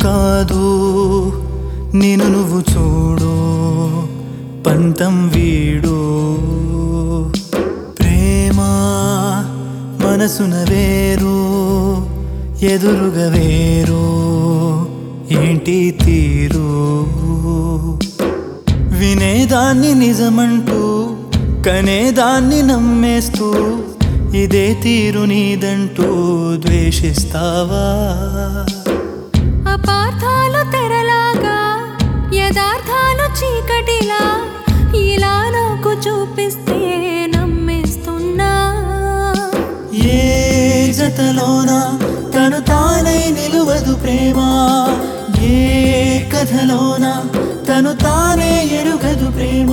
కాదు నిన్ను నువ్వు చూడు పంతం వీడు ప్రేమ మనసున వేరు ఎదురుగా వేరు ఏంటి తీరు వినేదాన్ని నిజమంటూ కనేదాన్ని నమ్మేస్తూ ఇదే తీరు నీదంటూ ద్వేషిస్తావా అపార్థాలు తెరలాగా యథార్థాలు చీకటిలా ఇలా నాకు చూపిస్తే నమ్మేస్తున్నా ఏ జతలోన తను తానై నిలువదు ప్రేమ ఏ కథలోన తను తానే ఎరుగదు ప్రేమ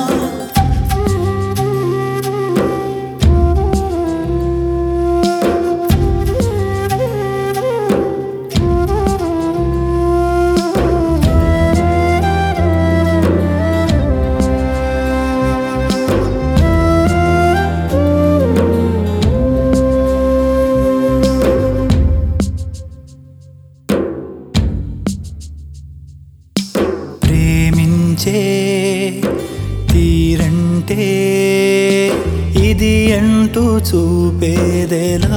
తీరంటే ఇది అంటూ చూపేదెలా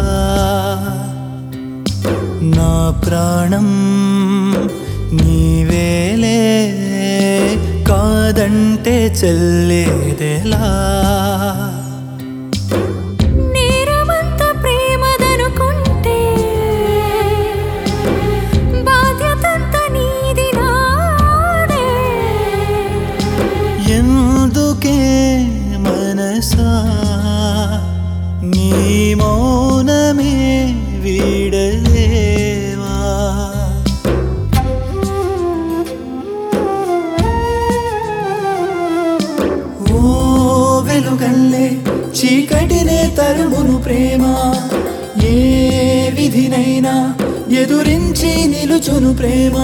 నా ప్రాణం నీవేలే కాదంటే చెల్లేదెలా ఎందుకే మనసా నీ మౌనమే వీడలేవా ఓ వెలుగల్లే చీకటినే తరుమును ప్రేమ ఏ విధినైనా ఎదురించి నిలుచును ప్రేమ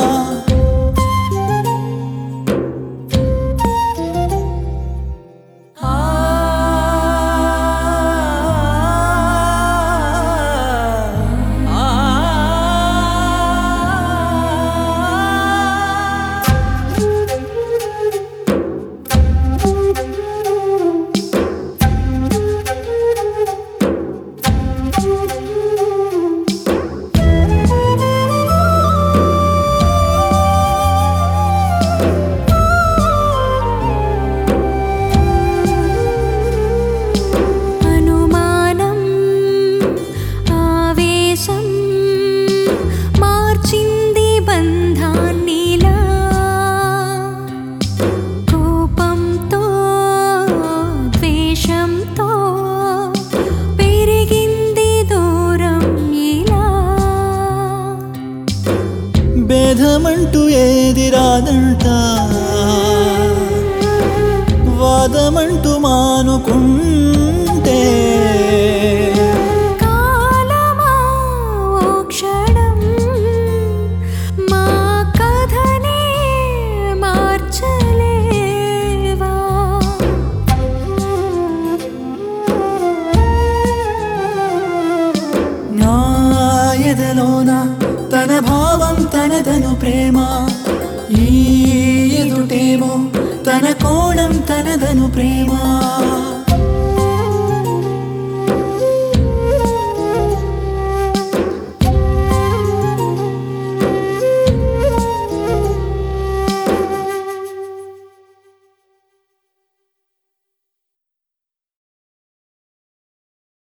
భేదమంటూ ఏది రాదంట వాదమంటూ మానుకుంటే కాలమా ఓ క్షణం మా కథనే మార్చలేవా నా ఎదలోన తన భావం తనదను ప్రేమ ఈ ఎదుటేమో తన కోణం తనదను ప్రేమ